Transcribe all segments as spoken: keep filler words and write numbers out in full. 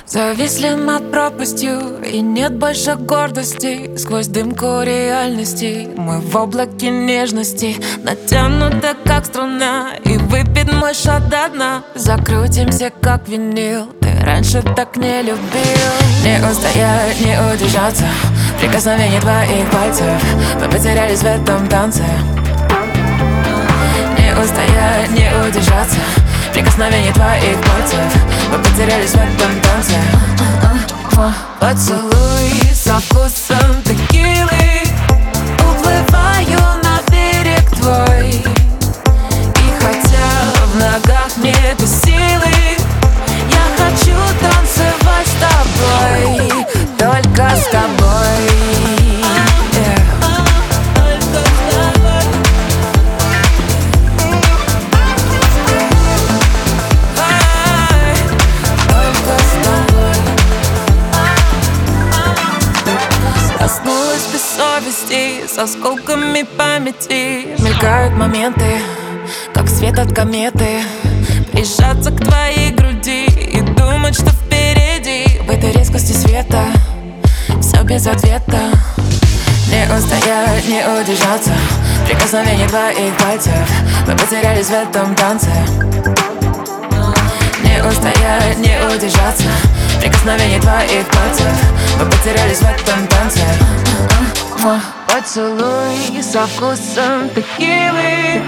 Зависли над пропастью, и нет больше гордости. Сквозь дымку реальности мы в облаке нежности, натянута как струна, и выпит мой шот до дна. Закрутимся как винил, ты раньше так не любил. Не устоять, не удержаться, прикосновение твоих пальцев. Мы потерялись в этом танце. Не устоять, не удержаться, прикосновение твоих пальцев. Мы потерялись в этом танце. Поцелуй со вкусом текилы, уплываю на берег твой. И хотя в ногах нету силы, я хочу танцевать с тобой, только с тобой. Проснулась без совести, с осколками памяти. Мелькают моменты, как свет от кометы. Прижаться к твоей груди и думать, что впереди. В этой резкости света все без ответа. Не устоять, не удержаться, прикосновение твоих пальцев. Мы потерялись в этом танце. Не устоять, не удержаться, прикосновение твоих пальцев. Мы потерялись в этом танце. Поцелуй со вкусом текилы,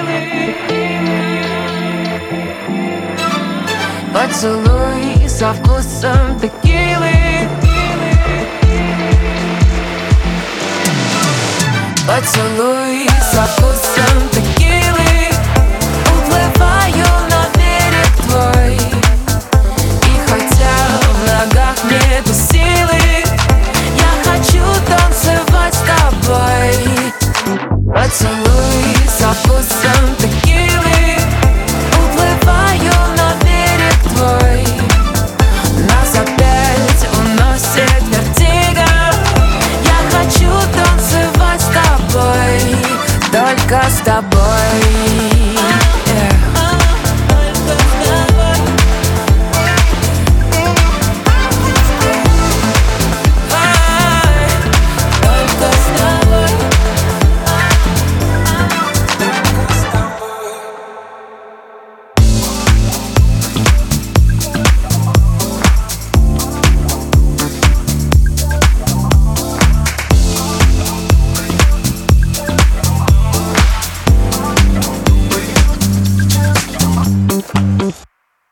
поцелуй со вкусом текилы, поцелуй со вкусом текилы, уплывай.